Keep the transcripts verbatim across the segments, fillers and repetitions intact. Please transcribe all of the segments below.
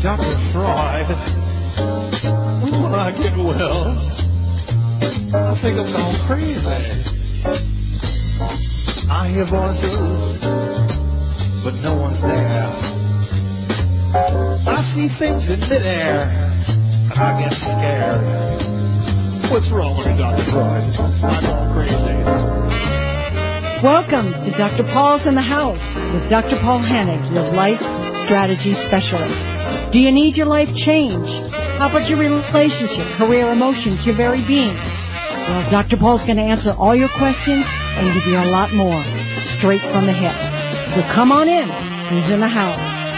Doctor Freud, when I get well, I think I'm gone crazy. I hear voices, but no one's there. I see things in midair, and I get scared. What's wrong with me, Doctor Freud? I'm gone crazy. Welcome to Doctor Paul's in the House with Doctor Paul Hannig, your life strategy specialist. Do you need your life changed? How about your relationship, career, emotions, your very being? Well, Doctor Paul's going to answer all your questions and give you a lot more, straight from the hip. So come on in. He's in the house.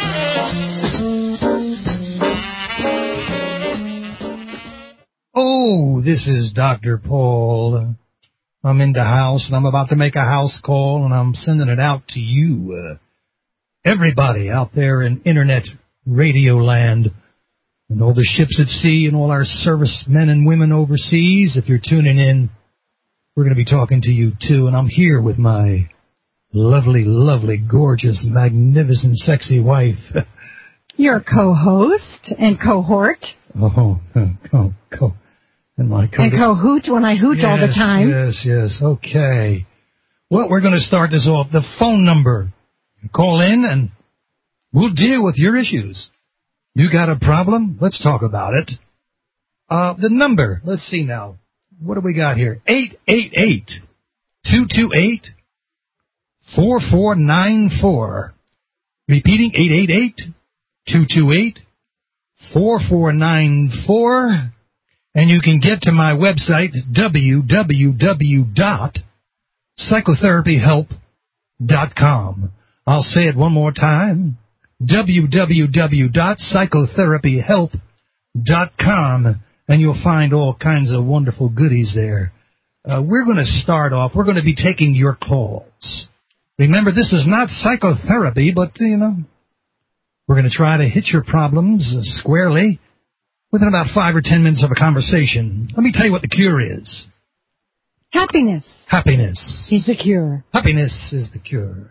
Oh, this is Doctor Paul. I'm in the house, and I'm about to make a house call, and I'm sending it out to you. Uh, everybody out there in Internet radio land, and all the ships at sea, and all our servicemen and women overseas, if you're tuning in, we're going to be talking to you, too. And I'm here with my lovely, lovely, gorgeous, magnificent, sexy wife. Your co-host and cohort. Oh, co, co. And my co- and co-hoot when I hoot yes, all the time. Yes, yes, okay. Well, we're going to start this off. The phone number. Call in and we'll deal with your issues. You got a problem? Let's talk about it. Uh, the number. Let's see now. What do we got here? eight eight eight, two two eight, four four nine four. Repeating, eight eight eight, two two eight, four four nine four. And you can get to my website, w w w dot psychotherapy help dot com. I'll say it one more time, w w w dot psychotherapy help dot com, and you'll find all kinds of wonderful goodies there. Uh, we're going to start off, we're going to be taking your calls. Remember, this is not psychotherapy, but, you know, we're going to try to hit your problems squarely within about five or ten minutes of a conversation. Let me tell you what the cure is. Happiness. Happiness. Is the cure. Happiness is the cure.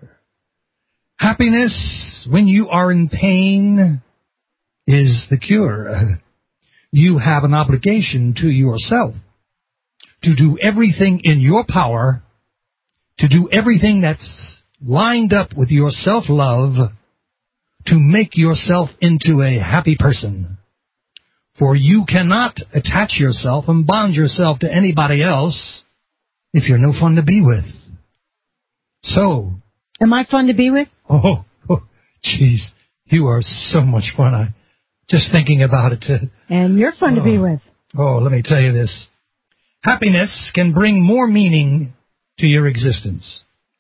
Happiness, when you are in pain, is the cure. You have an obligation to yourself to do everything in your power, to do everything that's lined up with your self-love to make yourself into a happy person. For you cannot attach yourself and bond yourself to anybody else if you're no fun to be with. So. Am I fun to be with? Oh, oh, jeez. You are so much fun. I just thinking about it. Uh, and you're fun oh, to be with. Oh, let me tell you this. Happiness can bring more meaning to your existence.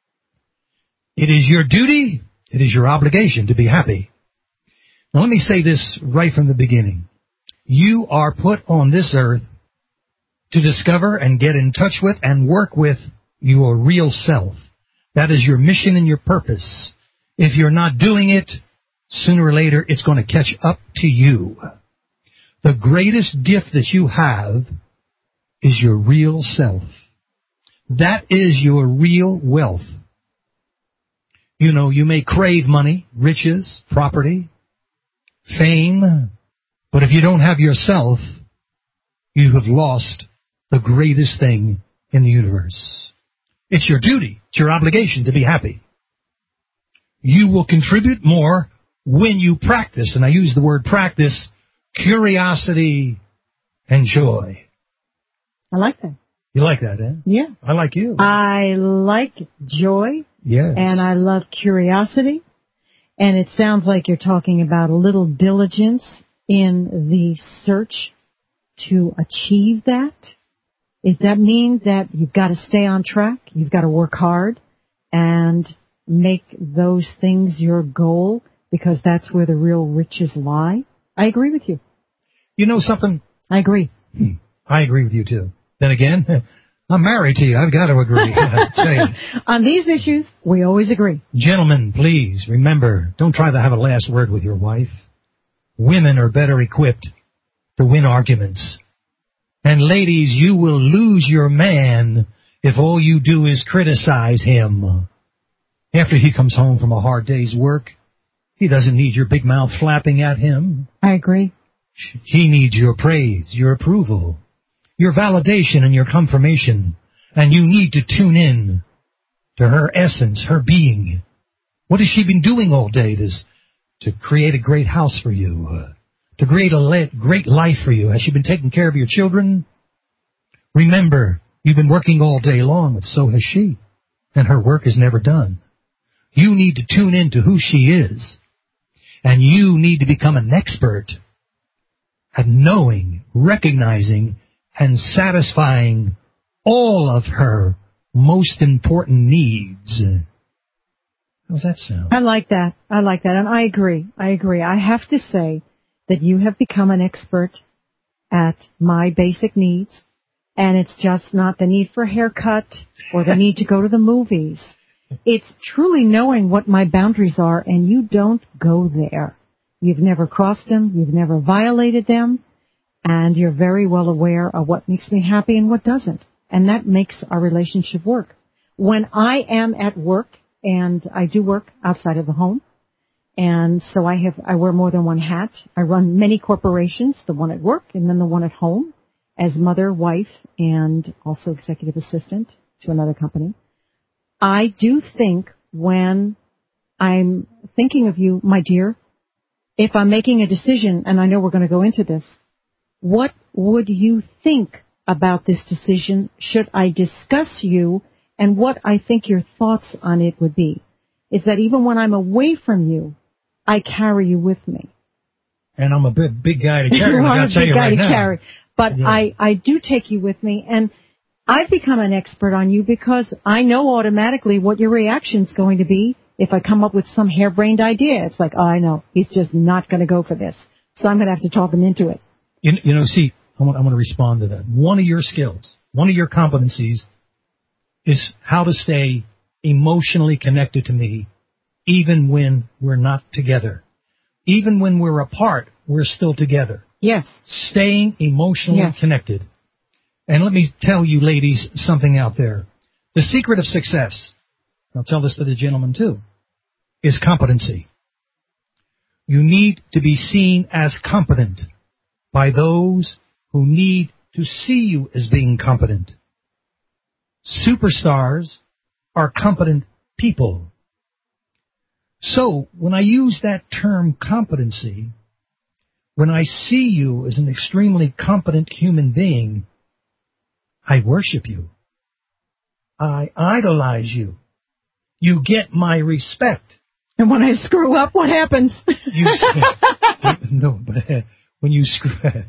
It is your duty, it is your obligation to be happy. Now let me say this right from the beginning. You are put on this earth to discover and get in touch with and work with your real self. That is your mission and your purpose. If you're not doing it, sooner or later it's going to catch up to you. The greatest gift that you have is your real self. That is your real wealth. You know, you may crave money, riches, property, fame, but if you don't have yourself, you have lost the greatest thing in the universe. It's your duty, it's your obligation to be happy. You will contribute more when you practice, and I use the word practice, curiosity and joy. I like that. You like that, eh? Yeah. I like you. I like joy. Yes. And I love curiosity. And it sounds like you're talking about a little diligence in the search to achieve that. Does that mean that you've got to stay on track? You've got to work hard and make those things your goal because that's where the real riches lie? I agree with you. You know something? I agree. Hmm. I agree with you, too. Then again, I'm married to you. I've got to agree. On these issues, we always agree. Gentlemen, please, remember, don't try to have a last word with your wife. Women are better equipped to win arguments. And ladies, you will lose your man if all you do is criticize him. After he comes home from a hard day's work, He doesn't need your big mouth flapping at him. I agree. He needs your praise, your approval, your validation and your confirmation. And you need to tune in to her essence, her being. What has she been doing all day to, to create a great house for you, uh, to create a le- great life for you? Has she been taking care of your children? Remember, you've been working all day long, but so has she. And her work is never done. You need to tune in to who she is. And you need to become an expert at knowing, recognizing, and satisfying all of her most important needs. How's that sound? I like that. I like that. And I agree. I agree. I have to say that you have become an expert at my basic needs. And it's just not the need for a haircut or the need to go to the movies. It's truly knowing what my boundaries are, and you don't go there. You've never crossed them. You've never violated them. And you're very well aware of what makes me happy and what doesn't. And that makes our relationship work. When I am at work, and I do work outside of the home, and so I have, I wear more than one hat. I run many corporations, the one at work and then the one at home, as mother, wife, and also executive assistant to another company. I do think when I'm thinking of you, my dear, if I'm making a decision, and I know we're going to go into this, what would you think about this decision? Should I discuss you and what I think your thoughts on it would be? Is that even when I'm away from you, I carry you with me. And I'm a big, big guy to carry. You're I a got to tell big you guy right to now. carry. But Yeah. I, I do take you with me, and I've become an expert on you because I know automatically what your reaction's going to be if I come up with some harebrained idea. It's like, oh, I know, he's just not going to go for this. So I'm going to have to talk him into it. You, you know, see, I want, I want to respond to that. One of your skills, one of your competencies is how to stay emotionally connected to me even when we're not together. Even when we're apart, we're still together. Yes. Staying emotionally Yes. connected. And let me tell you, ladies, something out there. The secret of success, I'll tell this to the gentlemen too, is competency. You need to be seen as competent by those who need to see you as being competent. Superstars are competent people. So when I use that term competency, when I see you as an extremely competent human being, I worship you. I idolize you. You get my respect. And when I screw up, what happens? You no, but uh, when you screw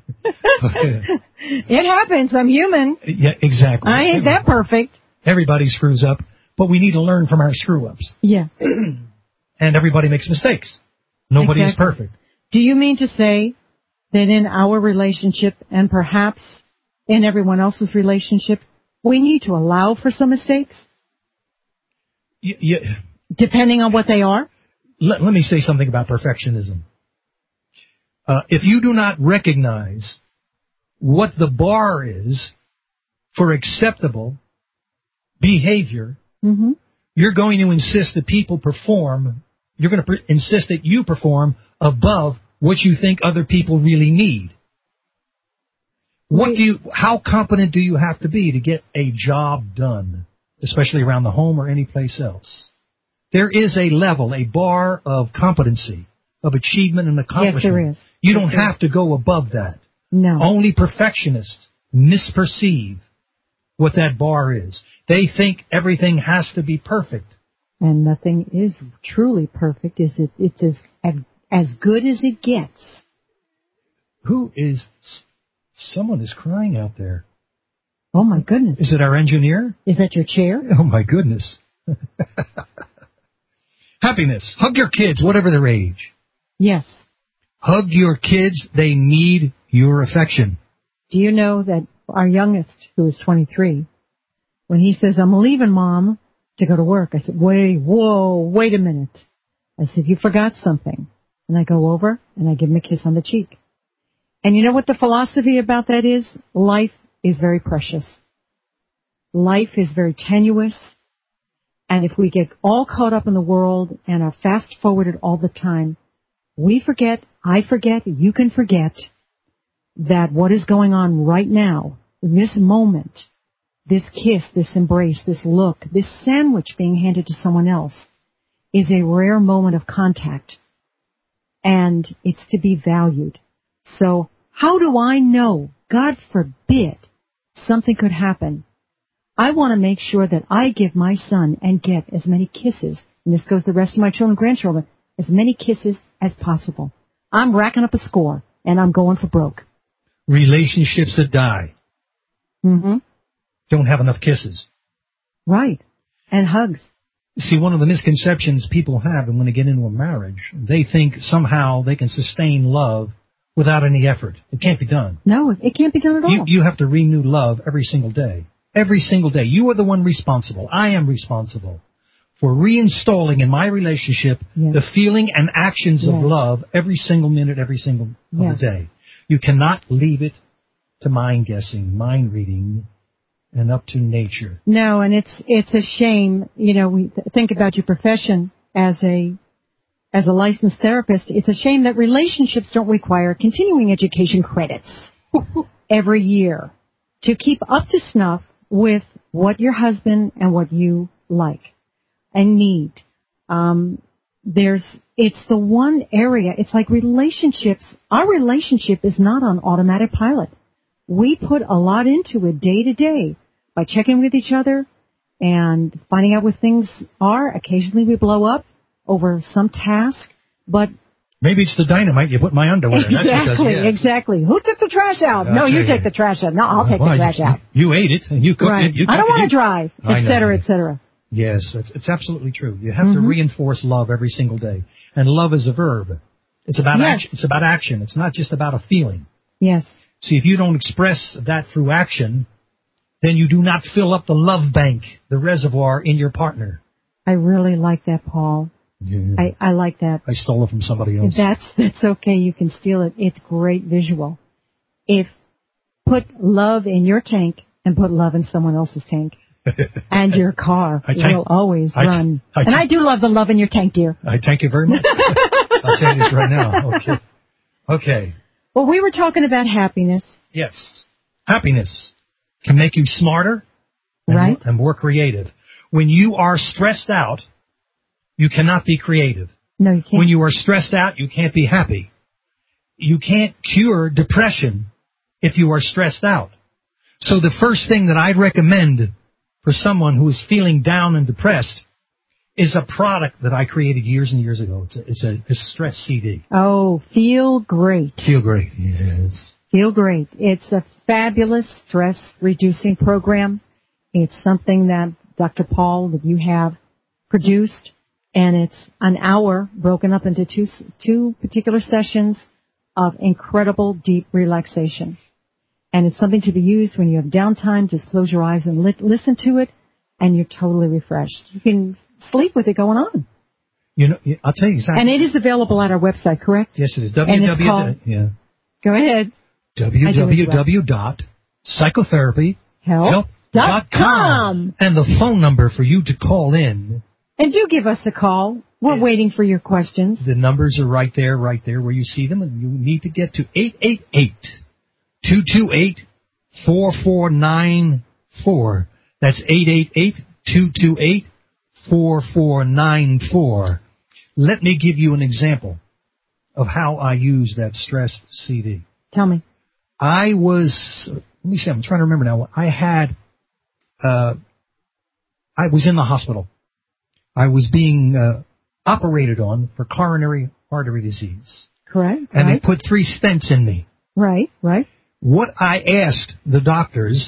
It happens. I'm human. yeah, exactly. I ain't that perfect. Everybody screws up, but we need to learn from our screw-ups. Yeah. And everybody makes mistakes. Nobody Exactly. is perfect. Do you mean to say that in our relationship and perhaps in everyone else's relationship, we need to allow for some mistakes? Y- y- Depending on what they are? let, let me say something about perfectionism. Uh, if you do not recognize what the bar is for acceptable behavior, Mm-hmm. you're going to insist that people perform, you're going to per- insist that you perform above what you think other people really need. What Wait. do you, how competent do you have to be to get a job done, especially around the home or any place else? There is a level, a bar of competency, of achievement and accomplishment. Yes, there is. You Yes, don't there have to go above that. No. Only perfectionists misperceive what that bar is. They think everything has to be perfect. And nothing is truly perfect. Is it? It's as as good as it gets. Who is... Someone is crying out there. Oh my goodness! Is it our engineer? Is that your chair? Oh my goodness. Happiness. Hug your kids, whatever their age. Yes. Hug your kids. They need your affection. Do you know that our youngest, who is twenty-three, when he says, "I'm leaving, Mom, to go to work," I said, "Wait, whoa, wait a minute." I said, "You forgot something." And I go over and I give him a kiss on the cheek. And you know what the philosophy about that is? Life is very precious. Life is very tenuous. And if we get all caught up in the world and are fast-forwarded all the time, we forget, I forget, you can forget that what is going on right now, this moment, this kiss, this embrace, this look, this sandwich being handed to someone else is a rare moment of contact. And it's to be valued. So how do I know, God forbid, something could happen? I want to make sure that I give my son and get as many kisses, and this goes to the rest of my children and grandchildren, as many kisses as possible. I'm racking up a score, and I'm going for broke. Relationships that die Mm-hmm. don't have enough kisses. Right. And hugs. See, one of the misconceptions people have when they get into a marriage, they think somehow they can sustain love without any effort. It can't be done. No, it can't be done at all. You, you have to renew love every single day. Every single day. You are the one responsible. I am responsible for reinstalling in my relationship yes. the feeling and actions yes. of love every single minute, every single yes. of the day. You cannot leave it to mind guessing, mind reading, and up to nature. No, and it's it's a shame. You know, we th- think about your profession as a as a licensed therapist. It's a shame that relationships don't require continuing education credits every year to keep up to snuff with what your husband and what you like and need. Um, there's, it's the one area, it's like relationships. Our relationship is not on automatic pilot. We put a lot into it day to day by checking with each other and finding out what things are. Occasionally we blow up over some task, but maybe it's the dynamite you put in my underwear. Exactly, That's because, yes. exactly. Who took the trash out? That's no, you it. take the trash out. No, I'll take Well, the trash you, out. You ate it, and you cooked Right. it. You I don't cooked want it. to drive, I et cetera, et cetera. Yes, it's, it's absolutely true. You have Mm-hmm. to reinforce love every single day. And love is a verb. It's about Yes. action. It's about action. It's not just about a feeling. Yes. See, if you don't express that through action, then you do not fill up the love bank, the reservoir in your partner. I really like that, Paul. Yeah. I, I like that. I stole it from somebody else. That's that's okay. You can steal it. It's great visual. If put love in your tank and put love in someone else's tank, and your car I tank, will always I, run. I, and I do love the love in your tank, dear. I thank you very much. I'll say this right now. Okay. Okay. Well, we were talking about happiness. Yes. Happiness can make you smarter and, right. and more creative. When you are stressed out, you cannot be creative. No, you can't. When you are stressed out, you can't be happy. You can't cure depression if you are stressed out. So the first thing that I'd recommend for someone who is feeling down and depressed is a product that I created years and years ago. It's a, it's a, it's a stress C D. Oh, Feel Great. Feel Great, yes. Feel Great. It's a fabulous stress-reducing program. It's something that Doctor Paul, that you have produced, and it's an hour broken up into two two particular sessions of incredible deep relaxation. And it's something to be used when you have downtime. Just close your eyes and li- listen to it, and you're totally refreshed. You can sleep with it going on. You know, I'll tell you exactly. And it is available at our website, correct? Yes, it is. And it's called, yeah. Go ahead. w w w dot psychotherapy help dot com. And the phone number for you to call in. And do give us a call. We're waiting for your questions. The numbers are right there, right there where you see them. And you need to get to eight eight eight, two two eight, four four nine four. That's eight eight eight, two two eight, four four nine four. Let me give you an example of how I use that stress C D. Tell me. I was, let me see, I'm trying to remember now. I had, uh, I was in the hospital. I was being uh, operated on for coronary artery disease. Correct. And right. they put three stents in me. Right, right. What I asked the doctors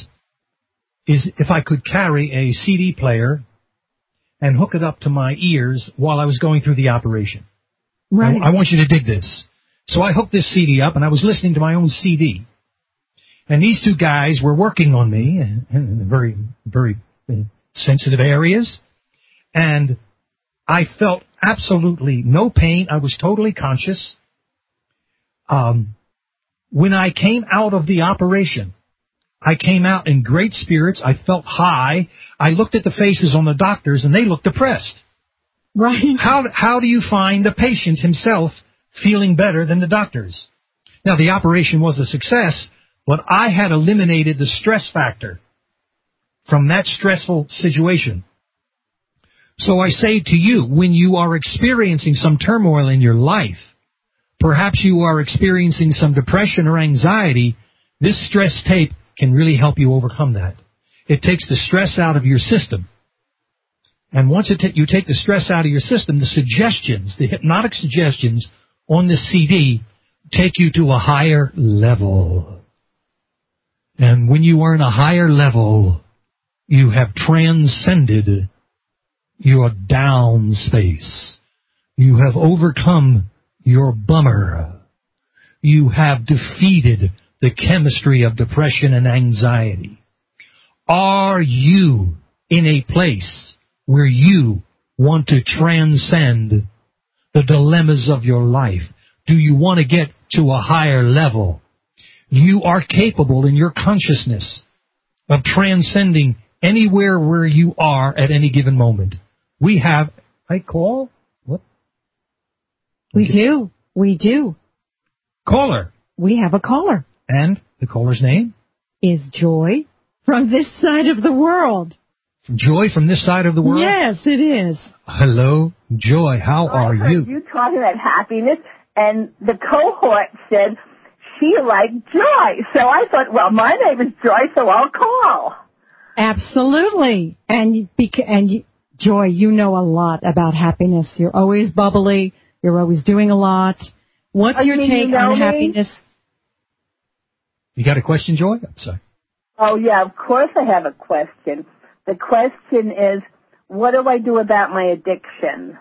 is if I could carry a C D player and hook it up to my ears while I was going through the operation. Right. I, I want you to dig this. So I hooked this C D up, and I was listening to my own C D. And these two guys were working on me in, in very, very sensitive areas. And I felt absolutely no pain. I was totally conscious. Um, when I came out of the operation, I came out in great spirits. I felt high. I looked at the faces on the doctors, and they looked depressed. Right. How, how do you find the patient himself feeling better than the doctors? Now, the operation was a success, but I had eliminated the stress factor from that stressful situation. So I say to you, when you are experiencing some turmoil in your life, perhaps you are experiencing some depression or anxiety, this stress tape can really help you overcome that. It takes the stress out of your system. And once it ta- you take the stress out of your system, the suggestions, the hypnotic suggestions on this C D take you to a higher level. And when you are in a higher level, you have transcended your down space. You have overcome your bummer. You have defeated the chemistry of depression and anxiety. Are you in a place where you want to transcend the dilemmas of your life? Do you want to get to a higher level? You are capable in your consciousness of transcending anywhere where you are at any given moment. We have I call? What? We do. We do. Caller. We have a caller. And the caller's name? Is Joy from this side of the world. Joy from this side of the world? Yes, it is. Hello, Joy. How are I heard you? you talking about happiness, and the cohort said she liked Joy. So I thought, well, my name is Joy, so I'll call. Absolutely. And, beca- and you, Joy, you know a lot about happiness. You're always bubbly. You're always doing a lot. What's Oh, you your mean take you know on me? happiness? You got a question, Joy? I'm sorry. Oh, yeah, of course I have a question. The question is, what do I do about my addiction?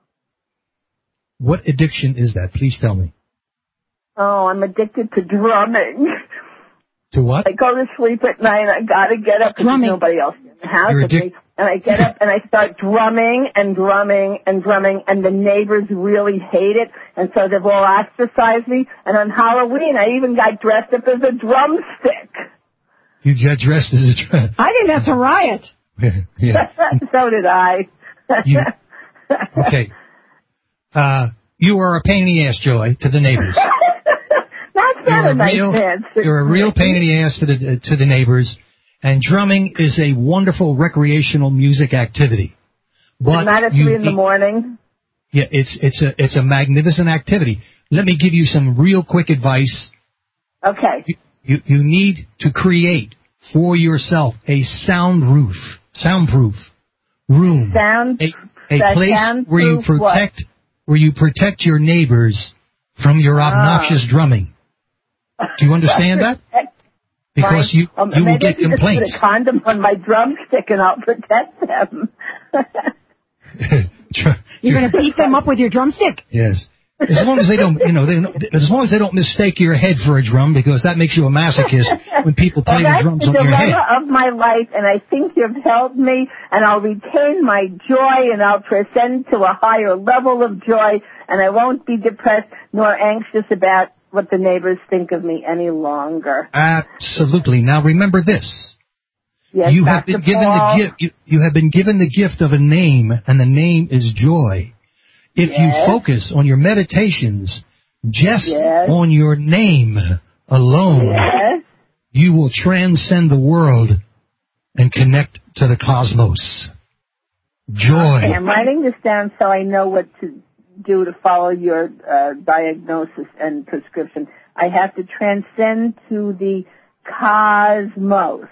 What addiction is that? Please tell me. Oh, I'm addicted to drumming. To what? I go to sleep at night, and I got to get up because there's Drumming. nobody else in the house You're with addic- me. And I get up and I start drumming and drumming and drumming, and the neighbors really hate it, and so they've all ostracized me. And on Halloween, I even got dressed up as a drumstick. You got dressed as a drum. I think that's a riot. Yeah. So did I. You, okay. Uh, you are a pain in the ass, Joy, to the neighbors. That's not You're a a nice real, answer. you're a real pain in the ass to the to the neighbors. And drumming is a wonderful recreational music activity. But Not at you three in the need- morning. Yeah, it's it's a it's a magnificent activity. Let me give you some real quick advice. Okay. You you, you need to create for yourself a soundproof soundproof room, Sound. a a that place where you soundproof what? protect where you protect your neighbors from your Ah. obnoxious drumming. Do you understand that? Because you um, you will maybe get I can just complaints. put a condom on my drumstick and I'll protect them. You're going to beat them up with your drumstick. Yes. As long as they don't, you know, they, as long as they don't mistake your head for a drum, because that makes you a masochist when people play Well, the drums that's the on your head. dilemma of my life, and I think you've helped me, and I'll retain my joy, and I'll transcend to a higher level of joy, and I won't be depressed nor anxious about what the neighbors think of me any longer. Absolutely. Now remember this. Yes, you have Doctor been given Paul. the gift. You, you have been given the gift of a name, and the name is joy. If Yes. you focus on your meditations just Yes. on your name alone, Yes. you will transcend the world and connect to the cosmos. Joy. Okay, I'm writing this down so I know what to do to follow your uh, diagnosis and prescription. I have to transcend to the cosmos.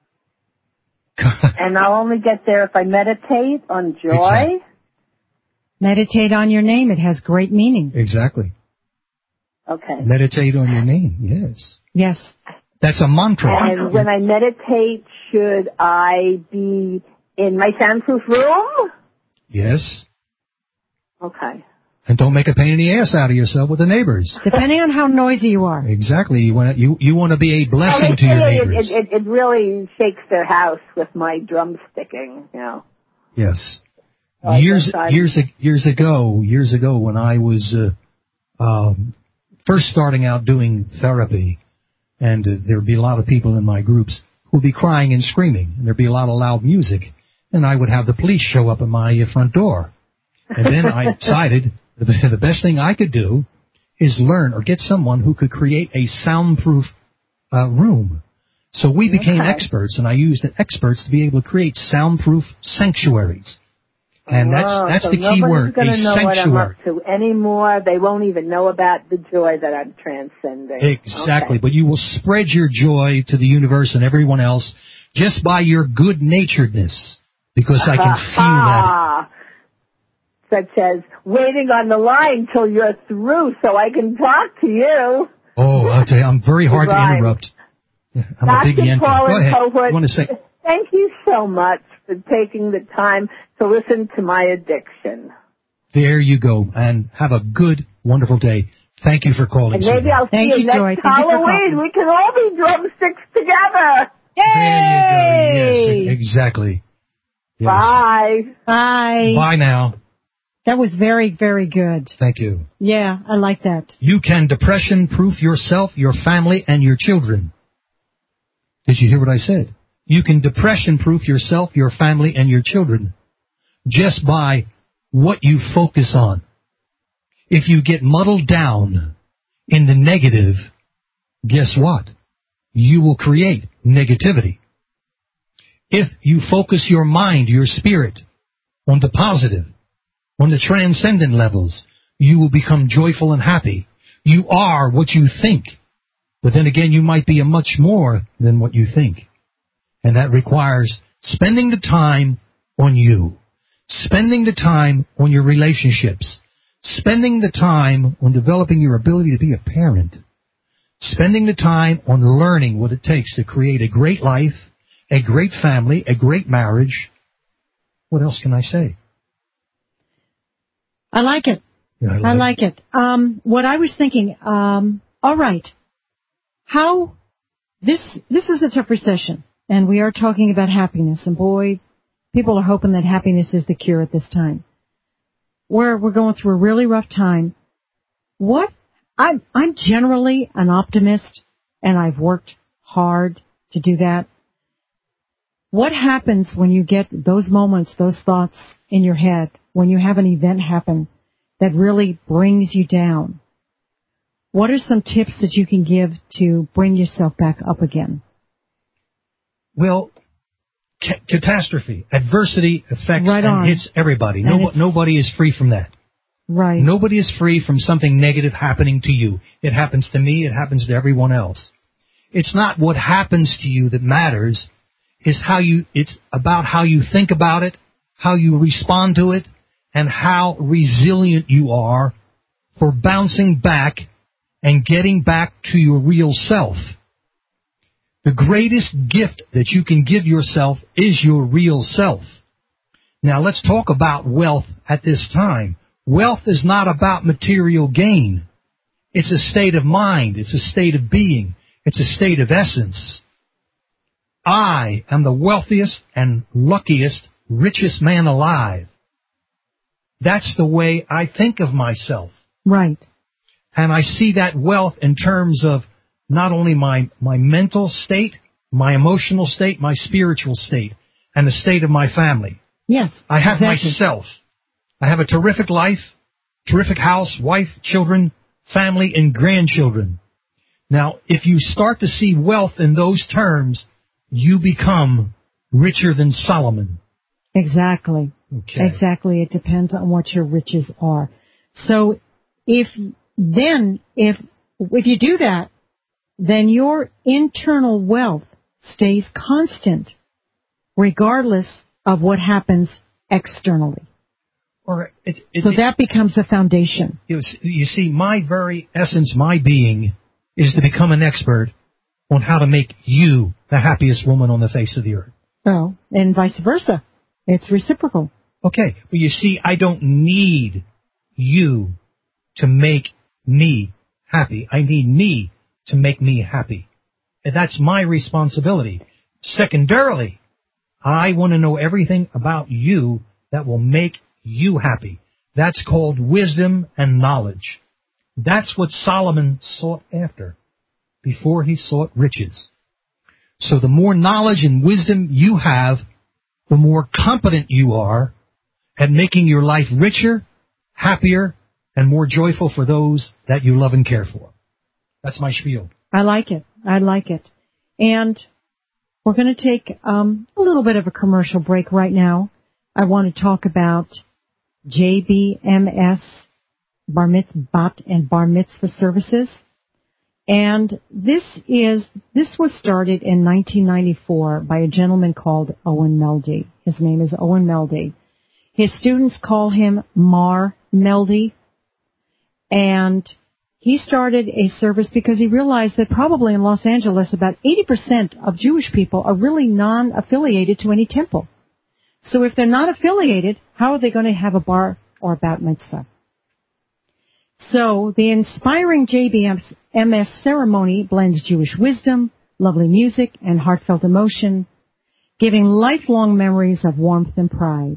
And I'll only get there if I meditate on joy. Exactly. Meditate on your name. It has great meaning. Exactly. Okay. Meditate on your name. Yes. Yes. That's a mantra. And when I meditate, should I be in my soundproof room? Yes. Okay. And don't make a pain in the ass out of yourself with the neighbors. Depending on how noisy you are. Exactly. You want to, you, you want to be a blessing Well, to your they say neighbors. It, it, it really shakes their house with my drumsticking, you know. Yes. I Years guess I'm- years ag- years ago, years ago, when I was uh, um, first starting out doing therapy, And uh, there would be a lot of people in my groups who would be crying and screaming. And there would be a lot of loud music. And I would have the police show up at my uh, front door. And then I decided the, the best thing I could do is learn or get someone who could create a soundproof uh, room. So we became okay. experts, and I used experts to be able to create soundproof sanctuaries. And that's Whoa, that's so the key word, a know sanctuary. What I'm up to anymore. They won't even know about the joy that I'm transcending. Exactly, okay. But you will spread your joy to the universe and everyone else just by your good-naturedness, because I can feel that. Such as waiting on the line till you're through so I can talk to you. Oh, I'll tell you, I'm very hard right. to interrupt. I'm Doctor a big Yenta. Go ahead. Cohort, you want to say? Thank you so much for taking the time to listen to my addiction. There you go, and have a good, wonderful day. Thank you for calling. And maybe I'll see Thank you, you, next Joy. Halloween. We can all be drumsticks together. Yay! There you go. Yes, exactly. Yes. Bye. Bye. Bye now. That was very, very good. Thank you. Yeah, I like that. You can depression-proof yourself, your family, and your children. Did you hear what I said? You can depression-proof yourself, your family, and your children just by what you focus on. If you get muddled down in the negative, guess what? You will create negativity. If you focus your mind, your spirit, on the positive, on the transcendent levels, you will become joyful and happy. You are what you think. But then again, you might be a much more than what you think. And that requires spending the time on you, spending the time on your relationships, spending the time on developing your ability to be a parent, spending the time on learning what it takes to create a great life, a great family, a great marriage. What else can I say? I like it. Yeah, I, I like it. Um, what I was thinking, um, all right, how, this, this is a tough recession, and we are talking about happiness, and boy, people are hoping that happiness is the cure at this time. We're, we're going through a really rough time. What, I'm, I'm generally an optimist, and I've worked hard to do that. What happens when you get those moments, those thoughts in your head, when you have an event happen that really brings you down? What are some tips that you can give to bring yourself back up again? Well, ca- catastrophe, adversity affects right and hits everybody. No, nobody is free from that. Right. Nobody is free from something negative happening to you. It happens to me. It happens to everyone else. It's not what happens to you that matters. It's how you. It's about how you think about it, how you respond to it, and how resilient you are for bouncing back and getting back to your real self. The greatest gift that you can give yourself is your real self. Now let's talk about wealth at this time. Wealth is not about material gain. It's a state of mind. It's a state of being. It's a state of essence. I am the wealthiest and luckiest, richest man alive. That's the way I think of myself. Right. And I see that wealth in terms of not only my, my mental state, my emotional state, my spiritual state, and the state of my family. Yes. I have exactly. myself. I have a terrific life, terrific house, wife, children, family, and grandchildren. Now, if you start to see wealth in those terms, you become richer than Solomon. Exactly. Okay. Exactly. It depends on what your riches are. So if then, if, if you do that, then your internal wealth stays constant regardless of what happens externally. Or it, it, so it, that becomes a foundation. You, you see, my very essence, my being, is to become an expert on how to make you the happiest woman on the face of the earth. Oh, and vice versa. It's reciprocal. Okay, well, you see, I don't need you to make me happy. I need me to make me happy. And that's my responsibility. Secondarily, I want to know everything about you that will make you happy. That's called wisdom and knowledge. That's what Solomon sought after. before he sought riches. So the more knowledge and wisdom you have, the more competent you are at making your life richer, happier, and more joyful for those that you love and care for. That's my spiel. I like it. I like it. And we're going to take um, a little bit of a commercial break right now. I want to talk about J B M S, Bar Mitzvah, Bat and Bar Mitzvah services. And this is, this was started in nineteen ninety-four by a gentleman called Owen Meldy. His name is Owen Meldy. His students call him Mar Meldy. And he started a service because he realized that probably in Los Angeles about eighty percent of Jewish people are really non-affiliated to any temple. So if they're not affiliated, how are they going to have a bar or a bat mitzvah? So the inspiring J B M S ceremony blends Jewish wisdom, lovely music, and heartfelt emotion, giving lifelong memories of warmth and pride.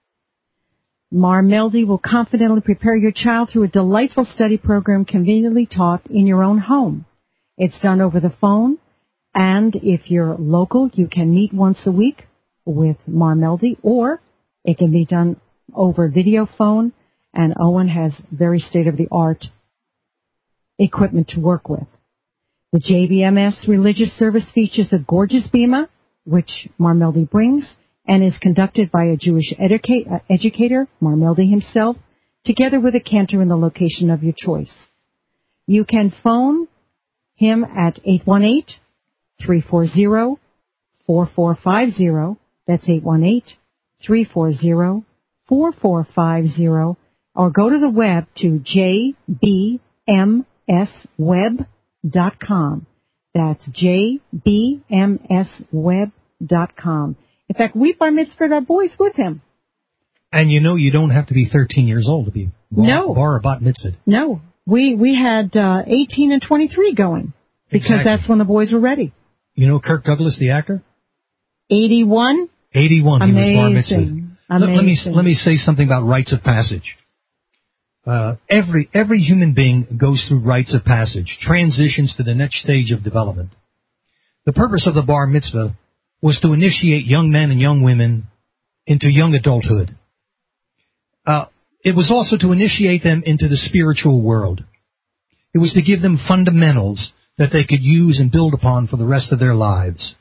Mar Meldy will confidently prepare your child through a delightful study program conveniently taught in your own home. It's done over the phone, and if you're local, you can meet once a week with Mar Meldy, or it can be done over video phone, and Owen has very state-of-the-art equipment to work with. The J B M S religious service features a gorgeous bima, which Mar Meldy brings, and is conducted by a Jewish educate, uh, educator, Mar Meldy himself, together with a cantor in the location of your choice. You can phone him at eight one eight, three four zero, four four five zero. That's eight one eight, three four zero, four four five zero. Or go to the web to j b m s web dot com. That's j b m s web dot com. In fact, we bar mitzvahed our boys with him. And you know you don't have to be thirteen years old to be bar, no. bar or bat mitzvahed. No. We we had uh, eighteen and twenty-three going because exactly. That's when the boys were ready. You know Kirk Douglas, the actor? eighty-one? eighty-one, Amazing. he was bar mitzvahed. Amazing. Let me, let me say something about rites of passage. Uh, every every human being goes through rites of passage, transitions to the next stage of development. The purpose of the bar mitzvah was to initiate young men and young women into young adulthood. Uh, it was also to initiate them into the spiritual world. It was to give them fundamentals that they could use and build upon for the rest of their lives.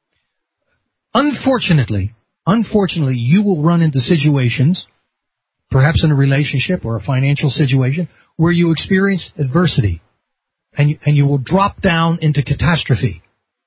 Unfortunately, unfortunately, you will run into situations, perhaps in a relationship or a financial situation, where you experience adversity, and you, and you will drop down into catastrophe.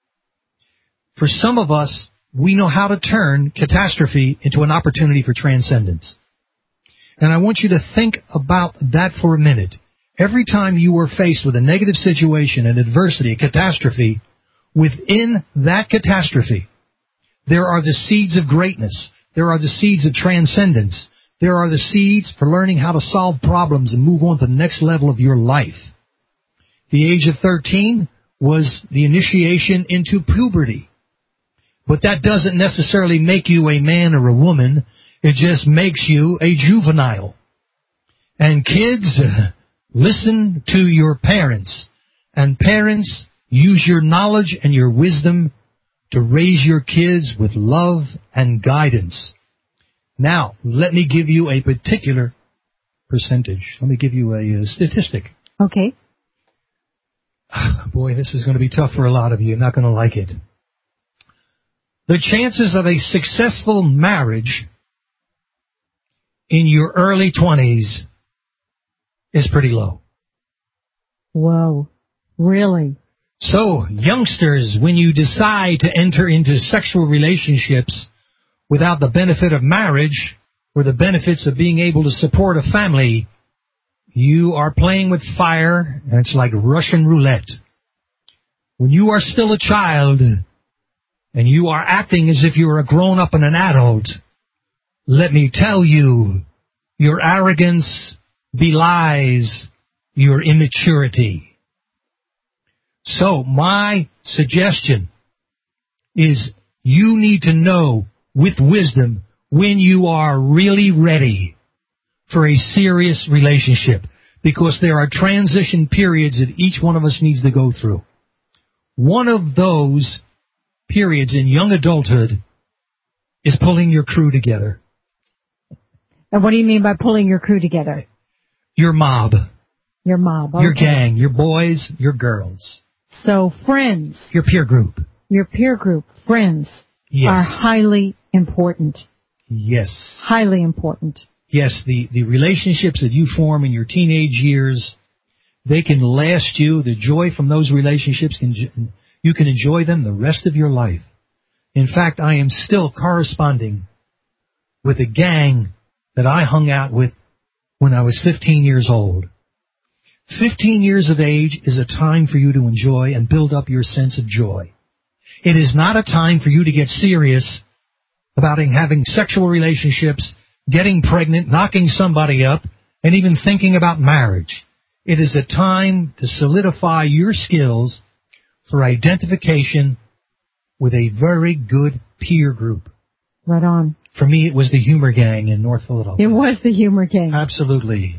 For some of us, we know how to turn catastrophe into an opportunity for transcendence. And I want you to think about that for a minute. Every time you are faced with a negative situation, an adversity, a catastrophe, within that catastrophe, there are the seeds of greatness. There are the seeds of transcendence. There are the seeds for learning how to solve problems and move on to the next level of your life. The age of thirteen was the initiation into puberty. But that doesn't necessarily make you a man or a woman. It just makes you a juvenile. And kids, listen to your parents. And parents, use your knowledge and your wisdom to raise your kids with love and guidance. Now, let me give you a particular percentage. Let me give you a, a statistic. Okay. Boy, this is going to be tough for a lot of you. You're not going to like it. The chances of a successful marriage in your early twenties is pretty low. Whoa. Really? So, youngsters, when you decide to enter into sexual relationships without the benefit of marriage or the benefits of being able to support a family, you are playing with fire, and it's like Russian roulette. When you are still a child and you are acting as if you are a grown-up and an adult, let me tell you, your arrogance belies your immaturity. So my suggestion is you need to know with wisdom when you are really ready for a serious relationship, because there are transition periods that each one of us needs to go through. One of those periods in young adulthood is pulling your crew together. And what do you mean by pulling your crew together? Your mob. Your mob. Okay. Your gang. Your boys. Your girls. So friends. Your peer group. Your peer group. Friends. Yes. Are highly important. Yes. Highly important. Yes, the, the relationships that you form in your teenage years, they can last you. The joy from those relationships, can you can enjoy them the rest of your life. In fact, I am still corresponding with a gang that I hung out with when I was fifteen years old. fifteen years of age is a time for you to enjoy and build up your sense of joy. It is not a time for you to get serious about having sexual relationships, getting pregnant, knocking somebody up, and even thinking about marriage. It is a time to solidify your skills for identification with a very good peer group. Right on. For me, it was the Humor Gang in North Philadelphia. It was the Humor Gang. Absolutely.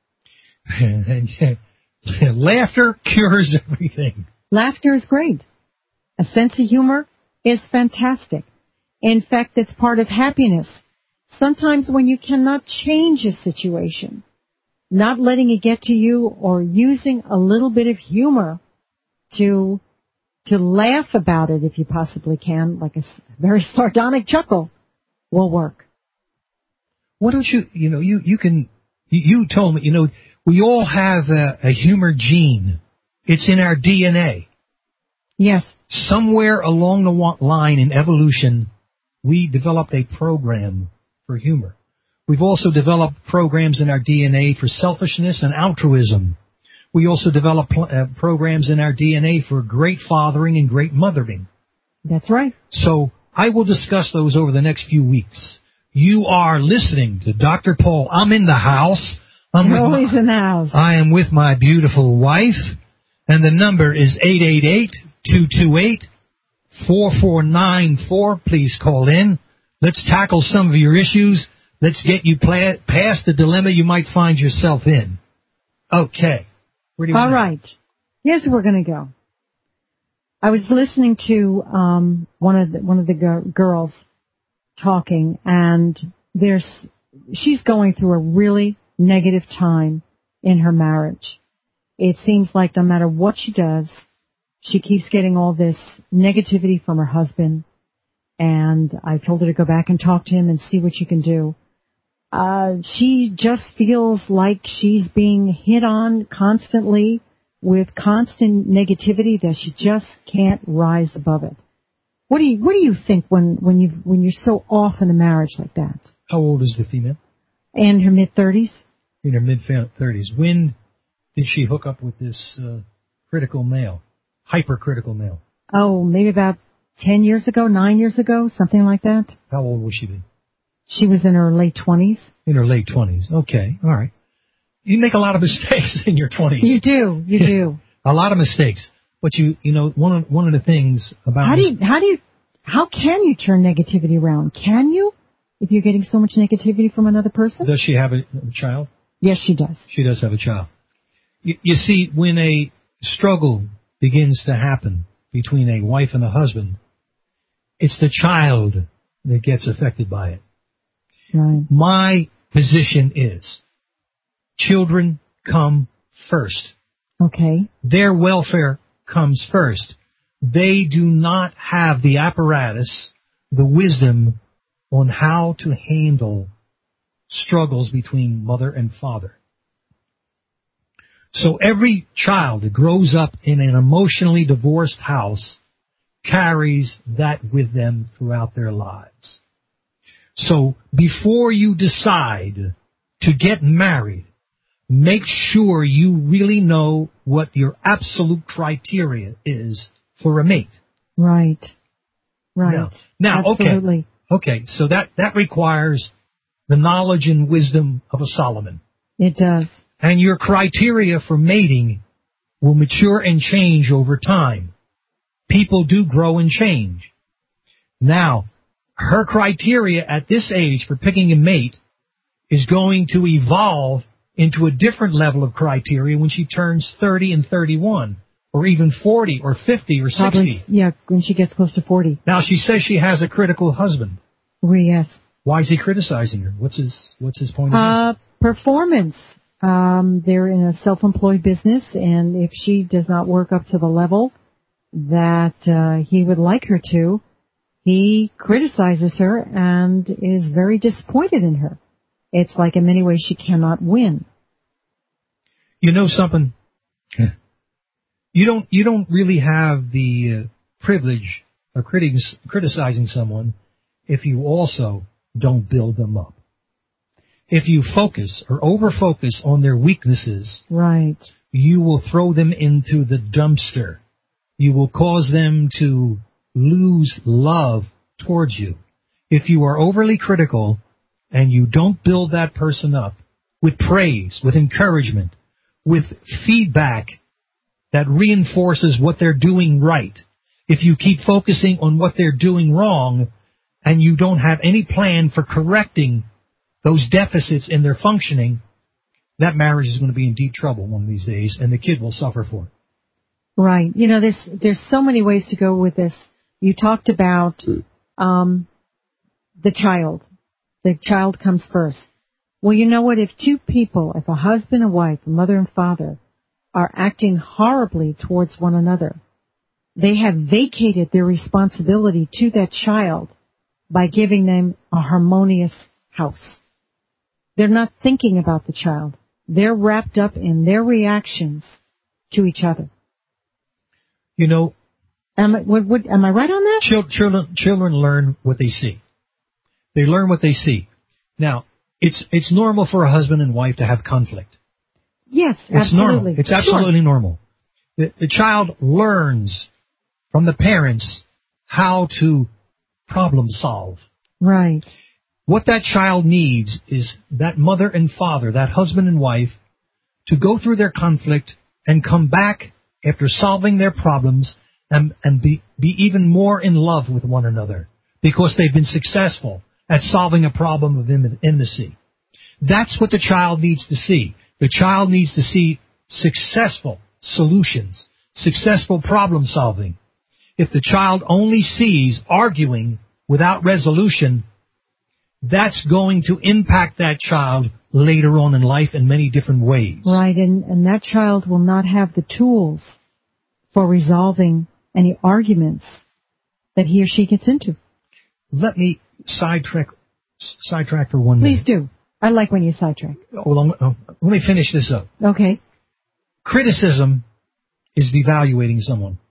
And, and laughter cures everything. Laughter is great. A sense of humor is fantastic. In fact, it's part of happiness. Sometimes when you cannot change a situation, not letting it get to you or using a little bit of humor to to laugh about it if you possibly can, like a very sardonic chuckle, will work. Why don't you, you know, you, you can, you, you told me, you know, we all have a, a humor gene. It's in our D N A. Yes. Somewhere along the line in evolution, we developed a program for humor. We've also developed programs in our D N A for selfishness and altruism. We also develop uh, programs in our D N A for great fathering and great mothering. That's right. So I will discuss those over the next few weeks. You are listening to Doctor Paul. I'm in the house. I'm You're always my, in the house. I am with my beautiful wife, and the number is eight eight eight, two two eight, four four nine four. Please call in. Let's tackle some of your issues. Let's get you pla- past the dilemma you might find yourself in. Okay. Where do you All want right. Here's where we're going to go. I was listening to um, one of the, one of the g- girls talking, and there's she's going through a really negative time in her marriage. It seems like no matter what she does, she keeps getting all this negativity from her husband. And I told her to go back and talk to him and see what she can do. Uh, she just feels like she's being hit on constantly with constant negativity that she just can't rise above it. What do you What do you think when when you when you're so off in a marriage like that? How old is the female? In her mid thirties. In her mid thirties. When did she hook up with this uh, critical male, hypercritical male? Oh, maybe about ten years ago, nine years ago, something like that. How old was she then? She was in her late twenties. In her late twenties. Okay, all right. You make a lot of mistakes in your twenties. You do, you do. A lot of mistakes. But you, you know, one of one of the things about how do you how do you how can you turn negativity around? Can you, if you're getting so much negativity from another person? Does she have a, a child? Yes, she does. She does have a child. You, you see, when a struggle begins to happen between a wife and a husband, it's the child that gets affected by it. Right. My position is children come first. Okay. Their welfare comes first. They do not have the apparatus, the wisdom on how to handle struggles between mother and father. So every child that grows up in an emotionally divorced house carries that with them throughout their lives. So before you decide to get married, make sure you really know what your absolute criteria is for a mate. Right. Right. Now, now Absolutely. okay, okay, so that, that requires the knowledge and wisdom of a Solomon. It does. And your criteria for mating will mature and change over time. People do grow and change. Now, her criteria at this age for picking a mate is going to evolve into a different level of criteria when she turns thirty and thirty-one. or even forty or fifty or Probably, sixty. yeah, when she gets close to forty. Now she says she has a critical husband. Oh, yes. Why is he criticizing her? What's his What's his point of view? Uh, performance. Um, they're in a self-employed business, and if she does not work up to the level that uh, he would like her to, he criticizes her and is very disappointed in her. It's like in many ways she cannot win. You know something? You don't you don't really have the uh, privilege of critics, criticizing someone if you also don't build them up. If you focus or over-focus on their weaknesses, right, you will throw them into the dumpster. You will cause them to lose love towards you. If you are overly critical and you don't build that person up with praise, with encouragement, with feedback that reinforces what they're doing right, if you keep focusing on what they're doing wrong and you don't have any plan for correcting those deficits in their functioning, that marriage is going to be in deep trouble one of these days, and the kid will suffer for it. Right. You know, there's there's so many ways to go with this. You talked about um, the child. The child comes first. Well, you know what? If two people, if a husband and wife, a mother and father, are acting horribly towards one another, they have vacated their responsibility to that child by giving them a harmonious house. They're not thinking about the child. They're wrapped up in their reactions to each other. You know, am I, what, what, am I right on that? Children, children, children learn what they see. They learn what they see. Now, it's it's normal for a husband and wife to have conflict. Yes, it's absolutely. Normal. It's absolutely sure. normal. The, the child learns from the parents how to problem solve. Right. What that child needs is that mother and father, that husband and wife, to go through their conflict and come back after solving their problems and, and be, be even more in love with one another because they've been successful at solving a problem of intimacy. That's what the child needs to see. The child needs to see successful solutions, successful problem solving. If the child only sees arguing without resolution, that's going to impact that child later on in life in many different ways. Right, and, and that child will not have the tools for resolving any arguments that he or she gets into. Let me sidetrack sidetrack for one Please minute. do. I like when you sidetrack. Hold on, oh, let me finish this up. Okay. Criticism is devaluating someone.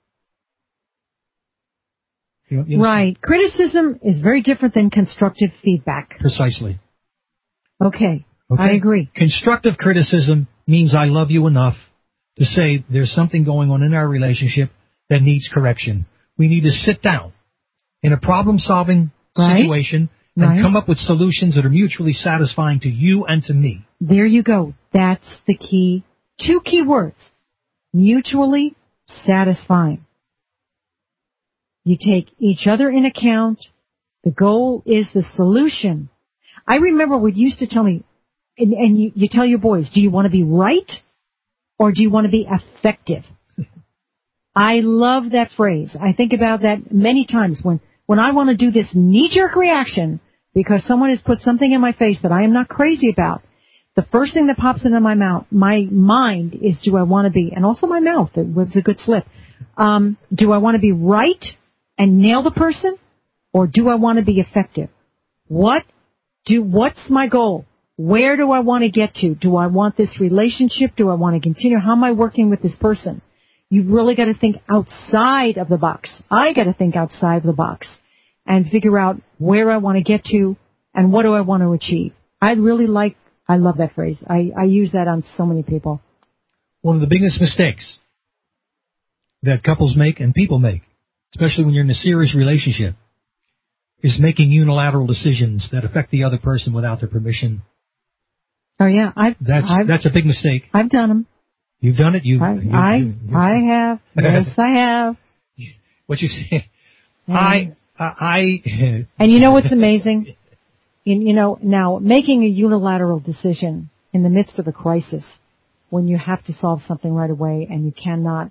You, you right. Criticism is very different than constructive feedback. Precisely. Okay. okay. I agree. Constructive criticism means I love you enough to say there's something going on in our relationship that needs correction. We need to sit down in a problem-solving right. situation and right. come up with solutions that are mutually satisfying to you and to me. There you go. That's the key. Two key words. Mutually satisfying. You take each other in account. The goal is the solution. I remember what you used to tell me, and, and you, you tell your boys, do you want to be right or do you want to be effective? I love that phrase. I think about that many times when, when I want to do this knee-jerk reaction because someone has put something in my face that I am not crazy about. The first thing that pops into my mouth, my mind is, do I want to be, and also my mouth, it was a good slip. Um, do I want to be right and nail the person, or do I want to be effective? What do, what's my goal? Where do I want to get to? Do I want this relationship? Do I want to continue? How am I working with this person? You've really got to think outside of the box. I got to think outside of the box and figure out where I want to get to and what do I want to achieve. I really like, I love that phrase. I, I use that on so many people. One of the biggest mistakes that couples make and people make, especially when you're in a serious relationship, is making unilateral decisions that affect the other person without their permission. Oh yeah, I've that's I've, that's a big mistake. I've done them. You've done it. You, I you, I, you, you I have. Yes, I have. What you say? And, I I. And you know what's amazing? You, you know now making a unilateral decision in the midst of a crisis, when you have to solve something right away and you cannot,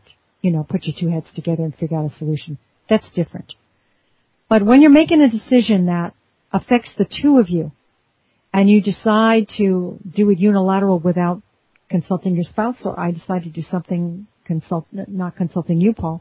you know, put your two heads together and figure out a solution. That's different. But when you're making a decision that affects the two of you, and you decide to do it unilateral without consulting your spouse, or I decide to do something consult, not consulting you, Paul,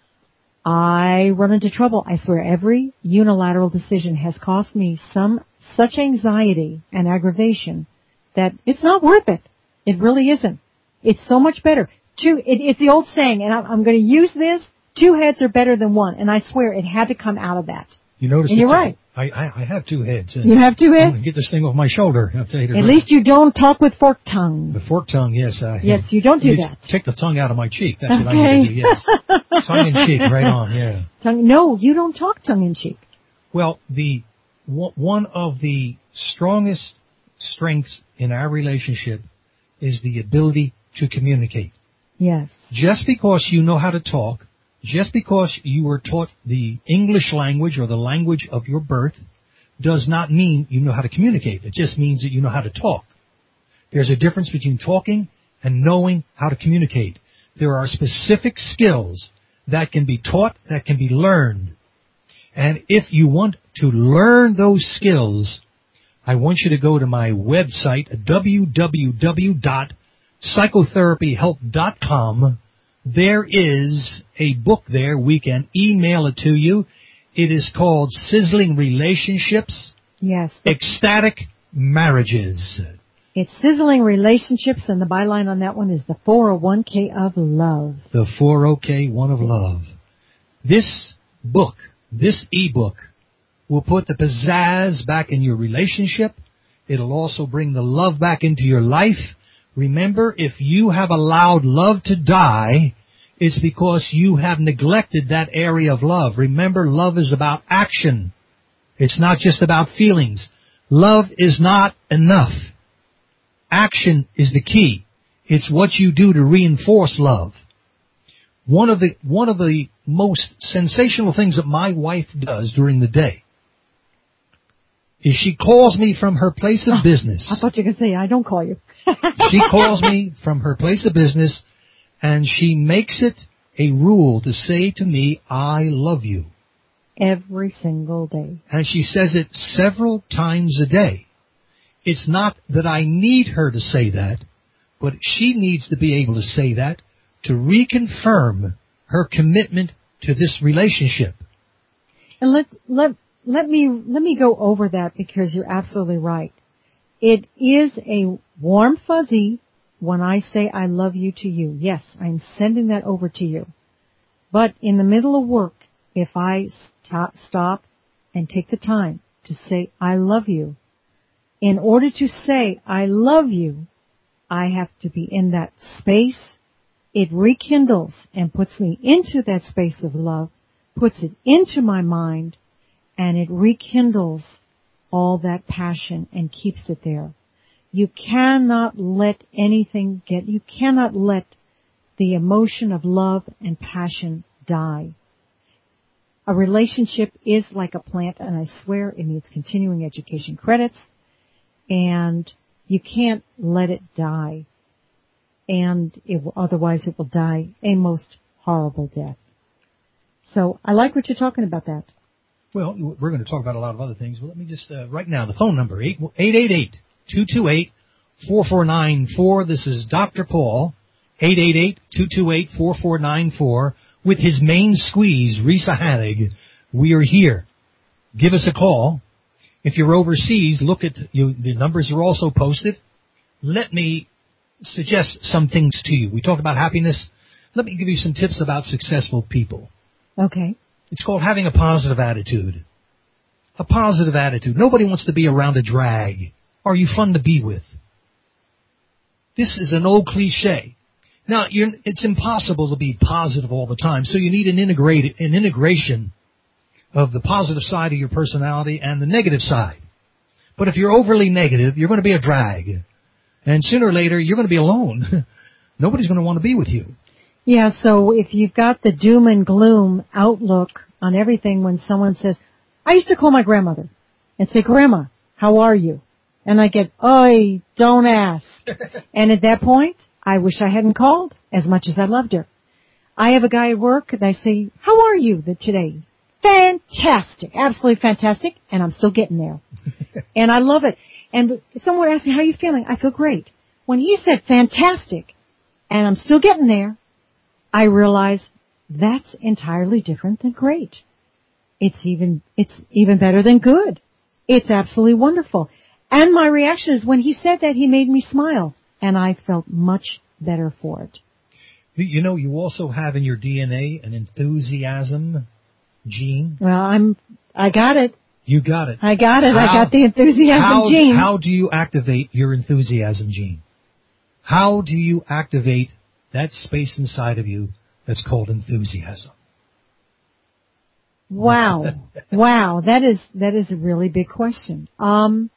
I run into trouble. I swear every unilateral decision has cost me some such anxiety and aggravation that it's not worth it. It really isn't. It's so much better. Two, it, it's the old saying, and I'm, I'm going to use this, two heads are better than one, and I swear it had to come out of that. You notice and you're right. I, I, I have two heads. And you have two heads? I'm going to get this thing off my shoulder. I'll tell you At right. least you don't talk with forked tongue. The forked tongue, yes. I, yes, you don't do you that. Take the tongue out of my cheek. That's okay. what I need to do, yes. Tongue in cheek, right on, yeah. Tongue, no, you don't talk tongue in cheek. Well, the one of the strongest strengths in our relationship is the ability to communicate. Yes. Just because you know how to talk, just because you were taught the English language or the language of your birth, does not mean you know how to communicate. It just means that you know how to talk. There's a difference between talking and knowing how to communicate. There are specific skills that can be taught, that can be learned. And if you want to learn those skills, I want you to go to my website, w w w dot psychotherapy help dot com. There is a book there. We can email it to you. It is called Sizzling Relationships. Yes. Ecstatic Marriages. It's Sizzling Relationships, and the byline on that one is the four oh one k of love. The four oh one of love. This book, this ebook, will put the pizzazz back in your relationship. It'll also bring the love back into your life. Remember, if you have allowed love to die, it's because you have neglected that area of love. Remember, love is about action. It's not just about feelings. Love is not enough. Action is the key. It's what you do to reinforce love. One of the, one of the most sensational things that my wife does during the day is she calls me from her place of business. I thought you were going to say, I don't call you. She calls me from her place of business, and she makes it a rule to say to me, I love you. Every single day. And she says it several times a day. It's not that I need her to say that, but she needs to be able to say that to reconfirm her commitment to this relationship. And let, let, let me, let me go over that because you're absolutely right. It is a warm fuzzy when I say I love you to you. Yes, I'm sending that over to you. But in the middle of work, if I stop, stop and take the time to say I love you, in order to say I love you, I have to be in that space. It rekindles and puts me into that space of love, puts it into my mind, and it rekindles all that passion and keeps it there. You cannot let anything get, you cannot let the emotion of love and passion die. A relationship is like a plant, and I swear it needs continuing education credits, and you can't let it die. And it will, otherwise it will die a most horrible death. So I like what you're talking about that. Well, we're going to talk about a lot of other things, but let me just, uh, right now, the phone number, eight eight eight, two two eight, four four nine four. This is Doctor Paul, eight eight eight, two two eight, four four nine four, with his main squeeze, Risa Hanig. We are here. Give us a call. If you're overseas, look at, you, the numbers are also posted. Let me suggest some things to you. We talked about happiness. Let me give you some tips about successful people. Okay. It's called having a positive attitude. A positive attitude. Nobody wants to be around a drag. Are you fun to be with? This is an old cliche. Now, you're, it's impossible to be positive all the time, so you need an, integrate, an integration of the positive side of your personality and the negative side. But if you're overly negative, you're going to be a drag. And sooner or later, you're going to be alone. Nobody's going to want to be with you. Yeah, so if you've got the doom and gloom outlook on everything, when someone says, I used to call my grandmother and say, Grandma, how are you? And I get, oi, don't ask. And at that point, I wish I hadn't called as much as I loved her. I have a guy at work and I say, how are you today? Fantastic. Absolutely fantastic. And I'm still getting there. And I love it. And someone asked me, how are you feeling? I feel great. When he said fantastic and I'm still getting there, I realize that's entirely different than great. It's even, it's even better than good. It's absolutely wonderful. And my reaction is when he said that, he made me smile. And I felt much better for it. You know, you also have in your D N A an enthusiasm gene. Well, I'm, I got it. You got it. I got it. How, I got the enthusiasm how, gene. How do you activate your enthusiasm gene? How do you activate that space inside of you that's called enthusiasm? Wow. Wow. That is, that is a really big question. Um,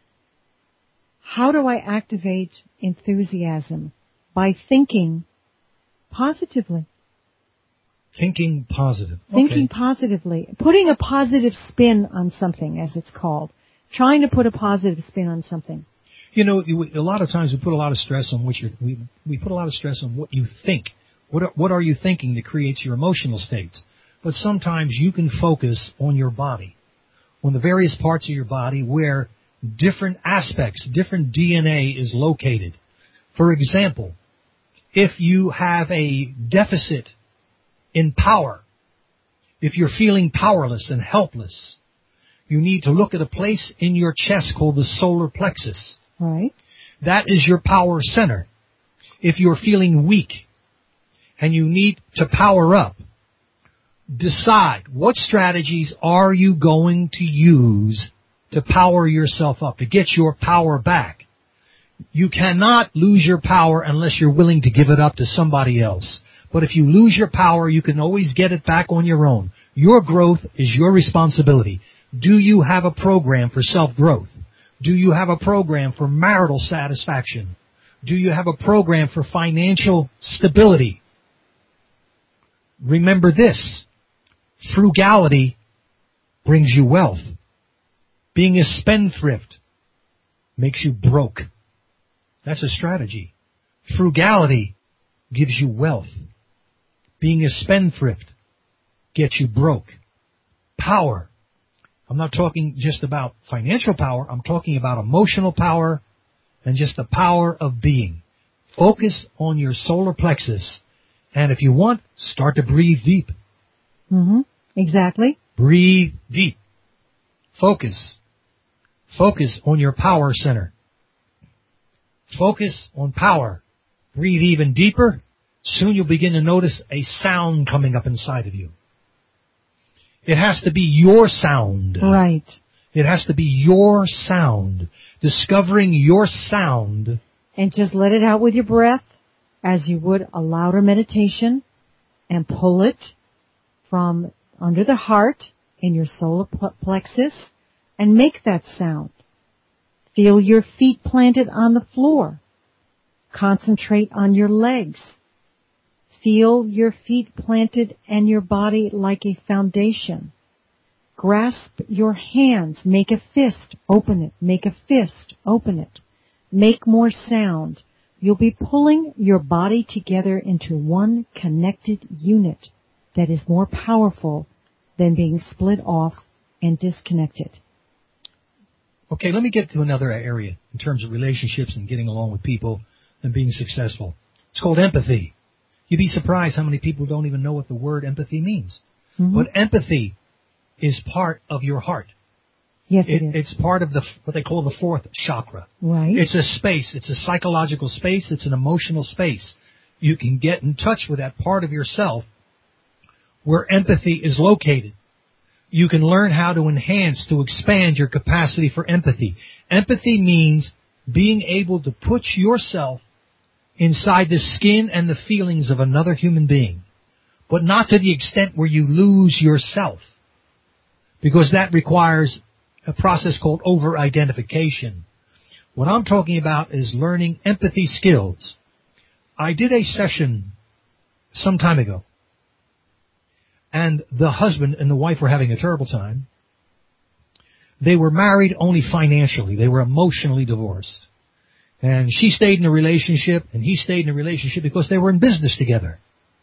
how do I activate enthusiasm? By thinking positively. Thinking positive. Thinking okay. positively. Putting a positive spin on something, as it's called. Trying to put a positive spin on something. You know, a lot of times we put a lot of stress on what you we we put a lot of stress on what you think. What are, what are you thinking that creates your emotional states? But sometimes you can focus on your body, on the various parts of your body where different aspects, different D N A is located. For example, if you have a deficit in power, if you're feeling powerless and helpless, you need to look at a place in your chest called the solar plexus. Right. That is your power center. If you're feeling weak and you need to power up, decide what strategies are you going to use to power yourself up, to get your power back. You cannot lose your power unless you're willing to give it up to somebody else. But if you lose your power, you can always get it back on your own. Your growth is your responsibility. Do you have a program for self-growth? Do you have a program for marital satisfaction? Do you have a program for financial stability? Remember this. Frugality brings you wealth. Being a spendthrift makes you broke. That's a strategy. Frugality gives you wealth. Being a spendthrift gets you broke. Power. I'm not talking just about financial power. I'm talking about emotional power and just the power of being. Focus on your solar plexus. And if you want, start to breathe deep. Mm-hmm. Exactly. Breathe deep. Focus. Focus on your power center. Focus on power. Breathe even deeper. Soon you'll begin to notice a sound coming up inside of you. It has to be your sound. Right. It has to be your sound. Discovering your sound. And just let it out with your breath as you would a louder meditation, and pull it from under the heart in your solar plexus and make that sound. Feel your feet planted on the floor. Concentrate on your legs. Feel your feet planted and your body like a foundation. Grasp your hands. Make a fist. Open it. Make a fist. Open it. Make more sound. You'll be pulling your body together into one connected unit that is more powerful than being split off and disconnected. Okay, let me get to another area in terms of relationships and getting along with people and being successful. It's called empathy. You'd be surprised how many people don't even know what the word empathy means. Mm-hmm. But empathy is part of your heart. Yes, it, it is. It's part of the what they call the fourth chakra. Right. It's a space. It's a psychological space. It's an emotional space. You can get in touch with that part of yourself where empathy is located. You can learn how to enhance, to expand your capacity for empathy. Empathy means being able to put yourself inside the skin and the feelings of another human being, but not to the extent where you lose yourself, because that requires a process called over-identification. What I'm talking about is learning empathy skills. I did a session some time ago, and the husband and the wife were having a terrible time. They were married only financially. They were emotionally divorced. And she stayed in a relationship, and he stayed in a relationship because they were in business together.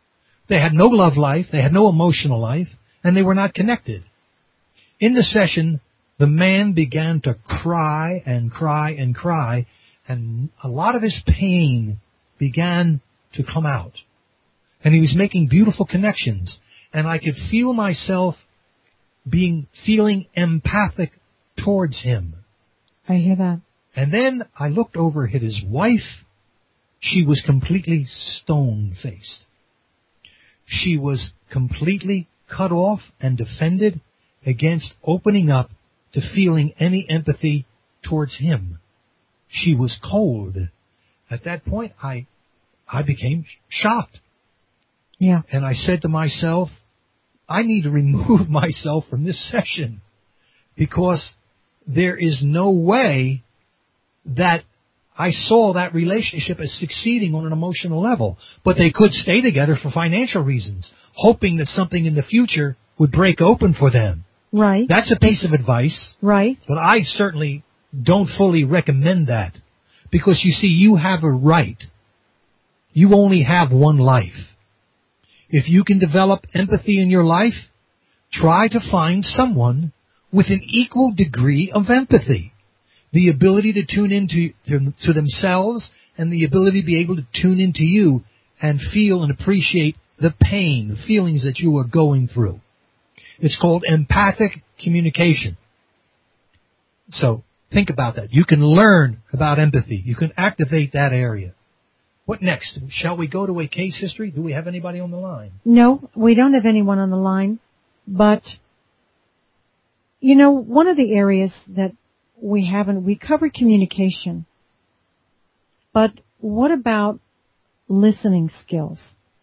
They had no love life, they had no emotional life, and they were not connected. In the session, the man began to cry and cry and cry, and a lot of his pain began to come out. And he was making beautiful connections, and I could feel myself being feeling empathic towards him. I hear that. And then I looked over at his wife. She was completely stone-faced. She was completely cut off and defended against opening up to feeling any empathy towards him. She was cold. At that point, I I became shocked. Yeah. And I said to myself, I need to remove myself from this session because there is no way that I saw that relationship as succeeding on an emotional level. But they could stay together for financial reasons, hoping that something in the future would break open for them. Right. That's a piece of advice. Right. But I certainly don't fully recommend that because, you see, you have a right. You only have one life. If you can develop empathy in your life, try to find someone with an equal degree of empathy. The ability to tune into to, to themselves and the ability to be able to tune into you and feel and appreciate the pain, the feelings that you are going through. It's called empathic communication. So think about that. You can learn about empathy. You can activate that area. What next? Shall we go to a case history? Do we have anybody on the line? No, we don't have anyone on the line. But, you know, one of the areas that we haven't, we covered communication. But what about listening skills?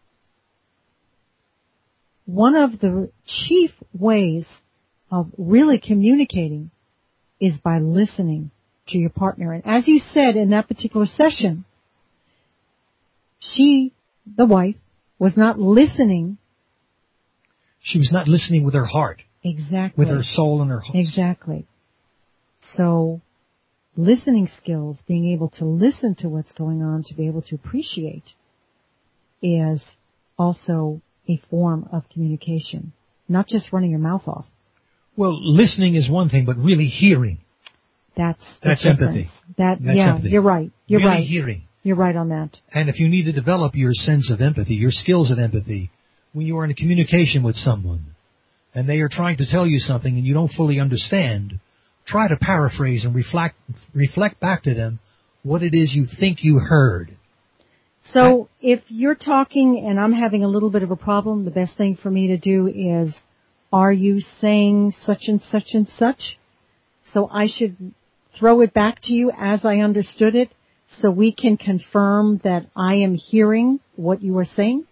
One of the chief ways of really communicating is by listening to your partner. And as you said in that particular session, she, the wife, was not listening. She was not listening with her heart. Exactly. With her soul and her heart. Exactly. So, listening skills, being able to listen to what's going on, to be able to appreciate, is also a form of communication. Not just running your mouth off. Well, listening is one thing, but really hearing. That's the That's difference. empathy. That, That's yeah, empathy. you're right. You're really right. hearing. You're right on that. And if you need to develop your sense of empathy, your skills of empathy, when you are in a communication with someone and they are trying to tell you something and you don't fully understand, try to paraphrase and reflect, reflect back to them what it is you think you heard. So if you're talking and I'm having a little bit of a problem, the best thing for me to do is, are you saying such and such and such? So I should throw it back to you as I understood it so we can confirm that I am hearing what you are saying?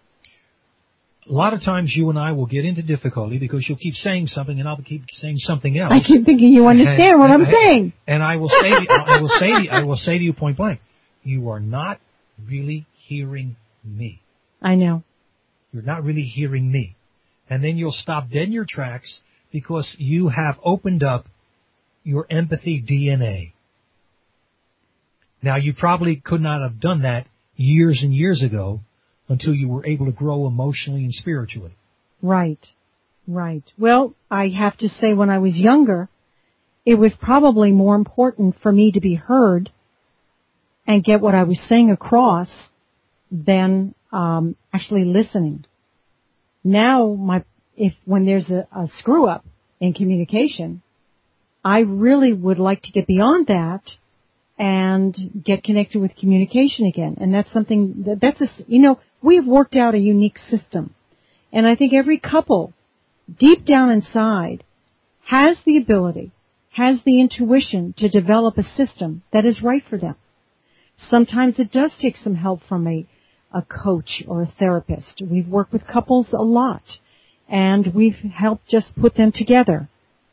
A lot of times you and I will get into difficulty because you'll keep saying something and I'll keep saying something else. I keep thinking you understand and, what and, I'm saying. And I will say, to, I will say, to, I will say to you point blank, you are not really hearing me. I know. You're not really hearing me. And then you'll stop dead in your tracks because you have opened up your empathy D N A. Now, you probably could not have done that years and years ago until you were able to grow emotionally and spiritually. Right. Right. Well, I have to say when I was younger, it was probably more important for me to be heard and get what I was saying across than um, actually listening. Now, my if when there's a, a screw up in communication, I really would like to get beyond that and get connected with communication again. And that's something that, that's a, you know, we've worked out a unique system. And I think every couple, deep down inside, has the ability, has the intuition to develop a system that is right for them. Sometimes it does take some help from a, a coach or a therapist. We've worked with couples a lot, and we've helped just put them together.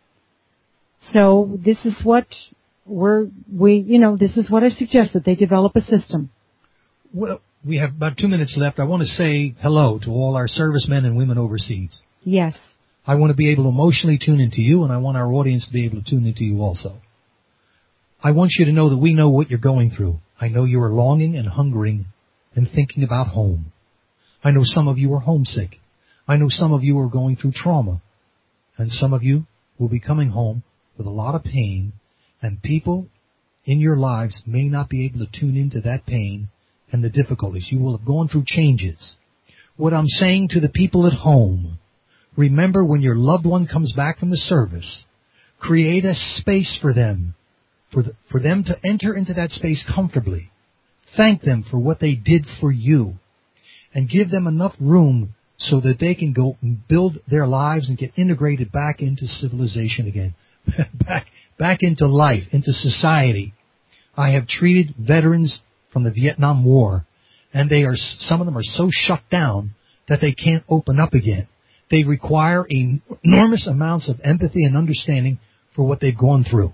So this is what we're, we, you know, this is what I suggest, that they develop a system. Well, we have about two minutes left. I want to say hello to all our servicemen and women overseas. Yes. I want to be able to emotionally tune into you, and I want our audience to be able to tune into you also. I want you to know that we know what you're going through. I know you are longing and hungering and thinking about home. I know some of you are homesick. I know some of you are going through trauma. And some of you will be coming home with a lot of pain, and people in your lives may not be able to tune into that pain and the difficulties. You will have gone through changes. What I'm saying to the people at home, remember when your loved one comes back from the service, create a space for them, for, the, for them to enter into that space comfortably. Thank them for what they did for you, and give them enough room so that they can go and build their lives and get integrated back into civilization again, back back into life, into society. I have treated veterans from the Vietnam War, and they are some of them are so shut down that they can't open up again. They require enormous amounts of empathy and understanding for what they've gone through.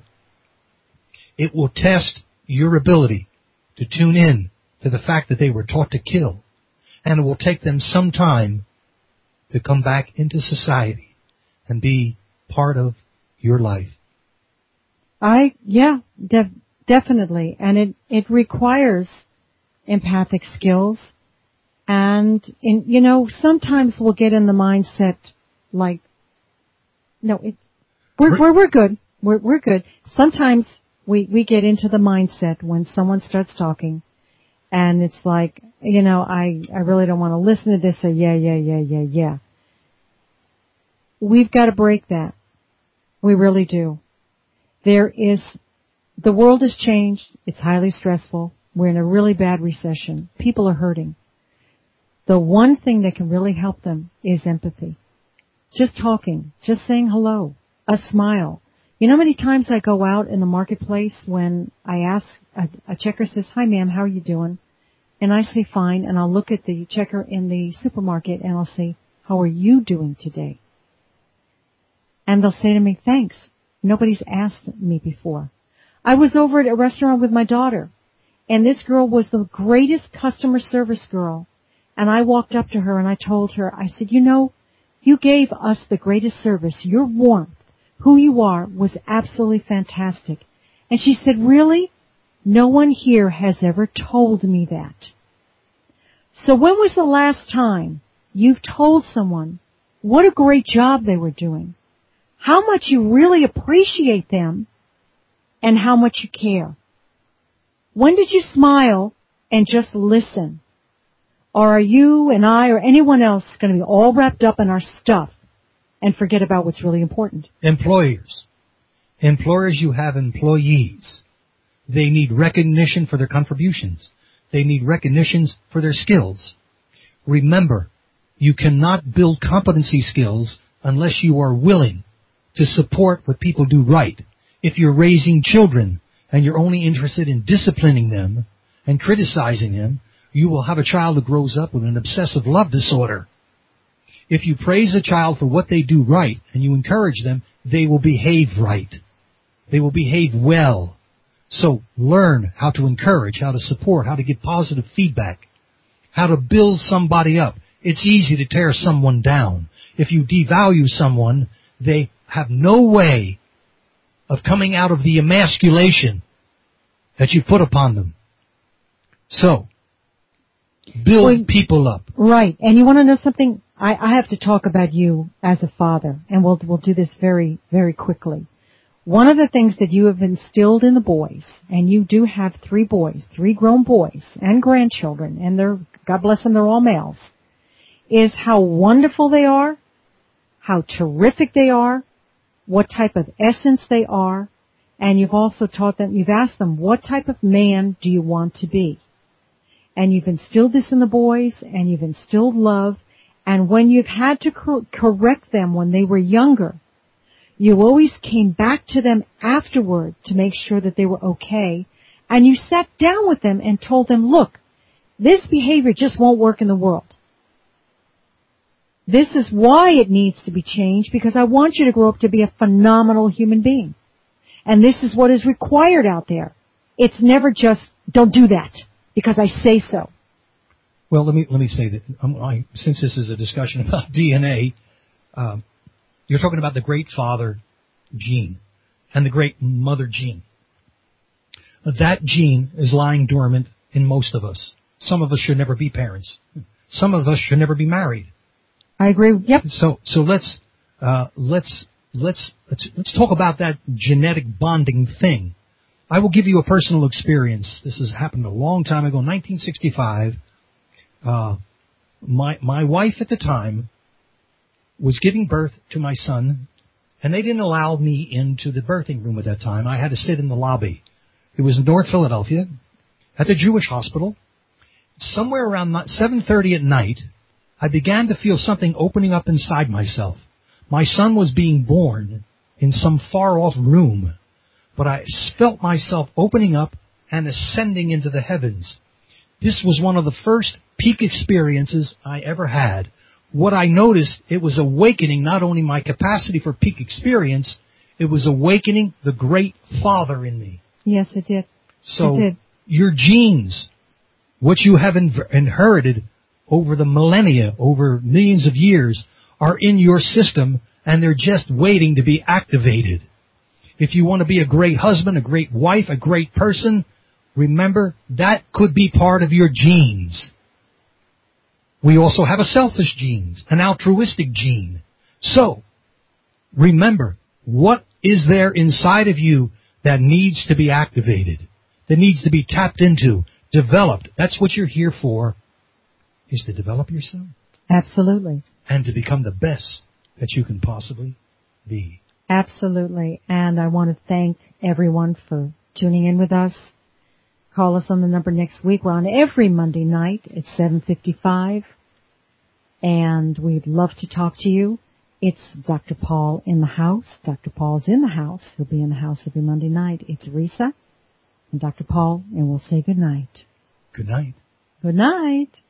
It will test your ability to tune in to the fact that they were taught to kill, and it will take them some time to come back into society and be part of your life. I, yeah, de- definitely. And it, it requires empathic skills. And, in, you know, sometimes we'll get in the mindset like, no, it, we're, we're, we're good. We're, we're good. Sometimes we, we get into the mindset when someone starts talking, and it's like, you know, I, I really don't want to listen to this, or yeah, yeah, yeah, yeah, yeah. We've got to break that. We really do. There is, the world has changed. It's highly stressful. We're in a really bad recession. People are hurting. The one thing that can really help them is empathy. Just talking, just saying hello, a smile. You know how many times I go out in the marketplace when I ask, a, a checker says, "Hi ma'am, how are you doing?" And I say, "Fine," and I'll look at the checker in the supermarket and I'll say, "How are you doing today?" And they'll say to me, "Thanks. Nobody's asked me before." I was over at a restaurant with my daughter, and this girl was the greatest customer service girl. And I walked up to her and I told her, I said, "You know, you gave us the greatest service. Your warmth, who you are, was absolutely fantastic." And she said, "Really? No one here has ever told me that." So when was the last time you've told someone what a great job they were doing, how much you really appreciate them, and how much you care? When did you smile and just listen? Or are you and I or anyone else going to be all wrapped up in our stuff and forget about what's really important? Employers. Employers, you have employees. They need recognition for their contributions. They need recognitions for their skills. Remember, you cannot build competency skills unless you are willing to support what people do right. If you're raising children and you're only interested in disciplining them and criticizing them, you will have a child who grows up with an obsessive love disorder. If you praise a child for what they do right and you encourage them, they will behave right. They will behave well. So learn how to encourage, how to support, how to give positive feedback, how to build somebody up. It's easy to tear someone down. If you devalue someone, they have no way of coming out of the emasculation that you put upon them. So, build well, people up. Right. And you want to know something? I, I have to talk about you as a father, and we'll we'll do this very, very quickly. One of the things that you have instilled in the boys, and you do have three boys, three grown boys and grandchildren, and they're, God bless them, they're all males, is how wonderful they are, how terrific they are, what type of essence they are, and you've also taught them, you've asked them, what type of man do you want to be? And you've instilled this in the boys, and you've instilled love, and when you've had to cor- correct them when they were younger, you always came back to them afterward to make sure that they were okay, and you sat down with them and told them, look, this behavior just won't work in the world. This is why it needs to be changed, because I want you to grow up to be a phenomenal human being. And this is what is required out there. It's never just, don't do that, because I say so. Well, let me let me say that um, I, since this is a discussion about D N A, um, you're talking about the great father gene and the great mother gene. That gene is lying dormant in most of us. Some of us should never be parents. Some of us should never be married. I agree. Yep. So, so let's, uh, let's, let's, let's, let's talk about that genetic bonding thing. I will give you a personal experience. This has happened a long time ago, nineteen sixty-five. Uh, my, my wife at the time was giving birth to my son, and they didn't allow me into the birthing room at that time. I had to sit in the lobby. It was in North Philadelphia at the Jewish hospital. Somewhere around seven thirty at night, I began to feel something opening up inside myself. My son was being born in some far-off room, but I felt myself opening up and ascending into the heavens. This was one of the first peak experiences I ever had. What I noticed, it was awakening not only my capacity for peak experience, it was awakening the great Father in me. Yes, it did. So it did. Your genes, what you have inv- inherited over the millennia, over millions of years, are in your system, and they're just waiting to be activated. If you want to be a great husband, a great wife, a great person, remember, that could be part of your genes. We also have a selfish gene, an altruistic gene. So, remember, what is there inside of you that needs to be activated, that needs to be tapped into, developed? That's what you're here for, is to develop yourself. Absolutely. And to become the best that you can possibly be. Absolutely. And I want to thank everyone for tuning in with us. Call us on the number next week. We're on every Monday night at seven fifty-five. And we'd love to talk to you. It's Doctor Paul in the house. Doctor Paul's in the house. He'll be in the house every Monday night. It's Risa and Doctor Paul, and we'll say good night. Good night. Good night.